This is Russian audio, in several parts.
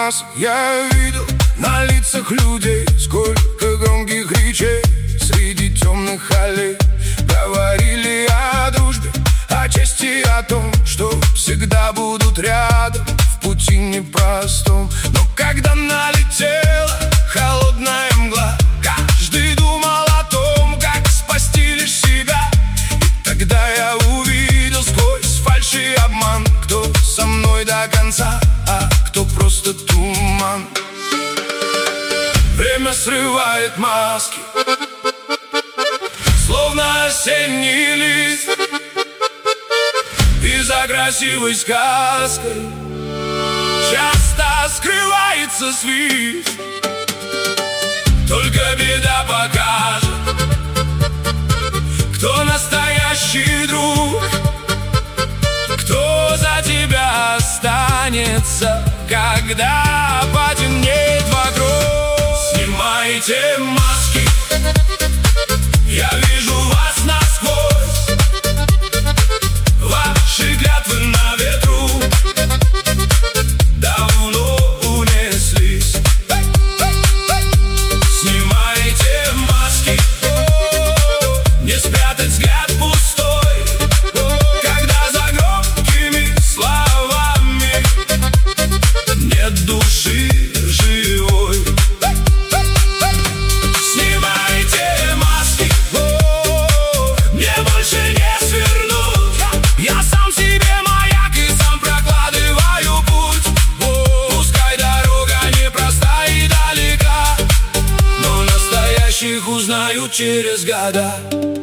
масок я видел на лицах людей, сколько громких речей среди темных аллей. Говорили о дружбе, о чести, о том, что всегда будут рядом в пути непростом. Но когда налетела холодная мгла, каждый думал о том, как спасти лишь себя. И тогда я увидел сквозь фальшь и обман, кто со мной до конца, а кто просто туман. Время срывает маски, словно осенний лист, и за красивой сказкой часто скрывается свист. Только беда покажет, кто настоящий друг, кто за тебя останется, когда потемнеет вокруг. Снимайте маски, я вижу вас насквозь, ваши клятвы на ветру давно унеслись. Снимайте маски, не спрятать взгляд пустой, когда за громкими словами нет души живой. Снимайте маски, мне больше не свернуть. Я сам себе маяк и сам прокладываю путь. Пускай дорога непроста и далека, но настоящих узнают через года.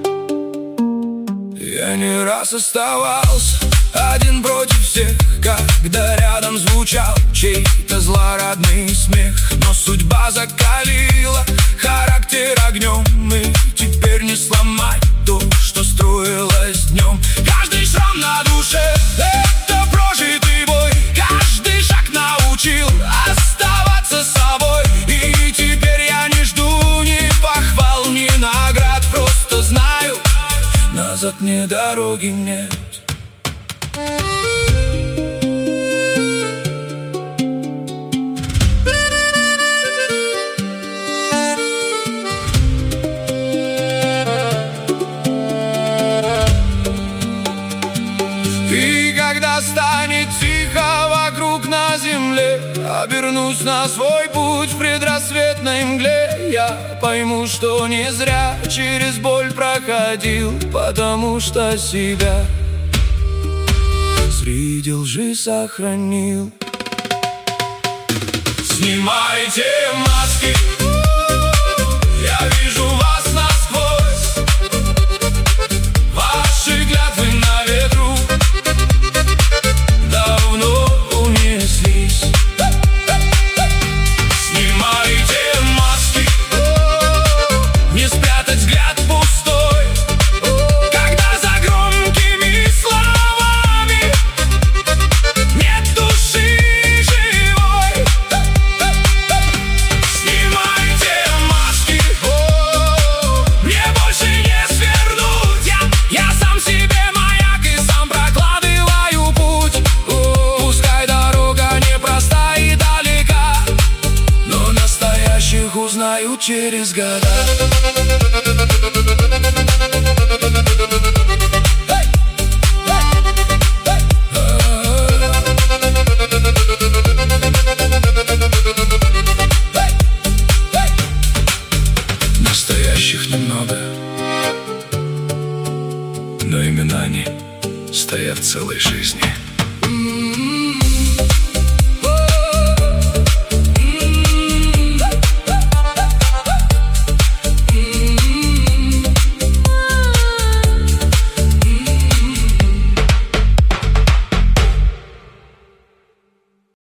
Я не раз оставался один против всех, когда рядом звучал чей-то злорадный смех. Но судьба закалила характер огнем, и теперь не сломать то, что строилось днем. Каждый шрам на душе — это прожитый бой. Каждый шаг научил оставаться собой. И теперь я не жду ни похвал, ни наград. Просто знаю, назад мне дороги нет. И когда станет тихо вокруг на земле, обернусь на свой путь в предрассветной мгле. Я пойму, что не зря через боль проходил, потому что себя среди лжи сохранил. Снимайте маски, я вижу вас насквозь, ваши клятвы на ветру давно унеслись. Снимайте маски, не спрятать взгляд пустой, когда за громкими словами нет души живой. Снимайте маски, мне больше не свернуть. Я сам себе маяк и сам прокладываю путь. Пускай дорога непроста и далека, но настоящих узнают через года. Настоящих немного, но имена они стоят в целой жизни.